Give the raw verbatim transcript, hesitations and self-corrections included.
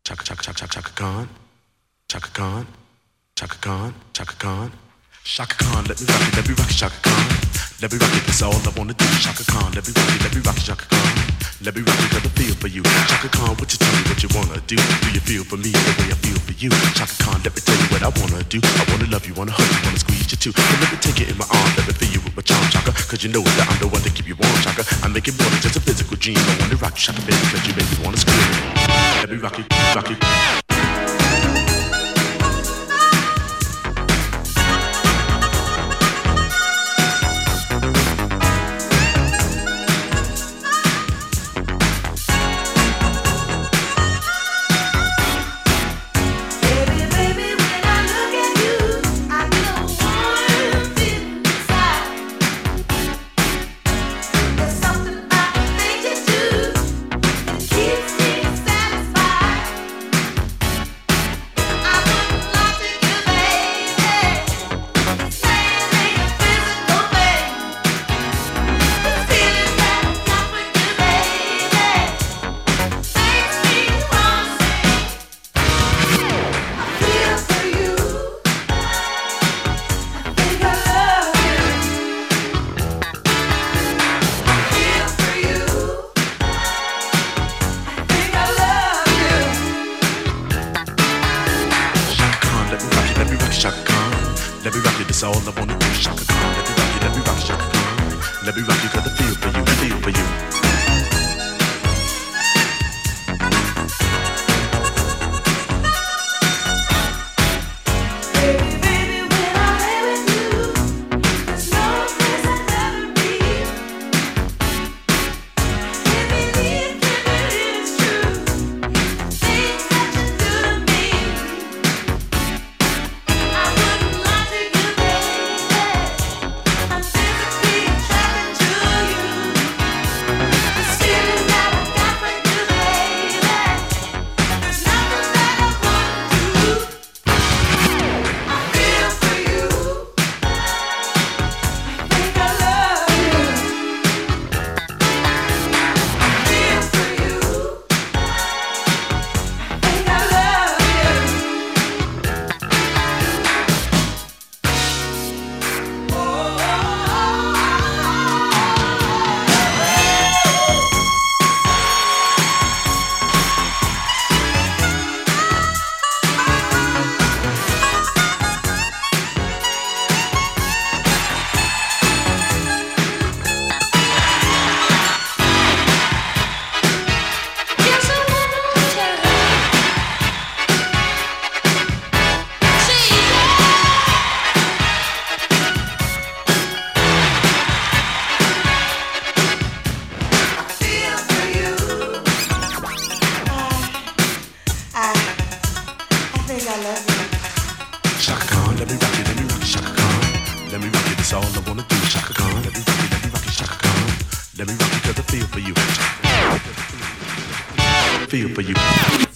Chaka Chaka Chaka Chaka Chaka Khan, Chaka Khan, Chaka Khan, Chaka Khan, Chaka Khan. Let me rock it, let me rock it, Chaka Khan. Let me rock it, that's all I wanna do. Chaka Khan, let me rock it, let me rock it, Chaka Khan. Let me rock it, got a feel for you. Chaka Khan, what you tell me what you wanna do? Do you feel for me the way I feel for you? Chaka Khan, let me tell you what I wanna do. I wanna love you, wanna hug you, wanna squeeze you too. And let me take it in my arms, let me feel you with my charm, Chaka. Cause you know that I'm the one to keep you warm, Chaka. I make it more than just a physical dream. I wanna rock you, Chaka, baby, cause you make me wanna scream. Let me rock it, rock it. Let me rock it, that's all I wanna do. Chaka Khan, let me rock it, let me rock it, Chaka Khan. Let me rock it, got the feel for you, feel for you. Chaka Khan, let me rock it, let me rock it, Chaka Khan. Let me rock it, that's all I wanna do. Chaka Khan, let me rock it, let me rock it, Chaka Khan. Let me rock it, cause I feel for you. Feel for you.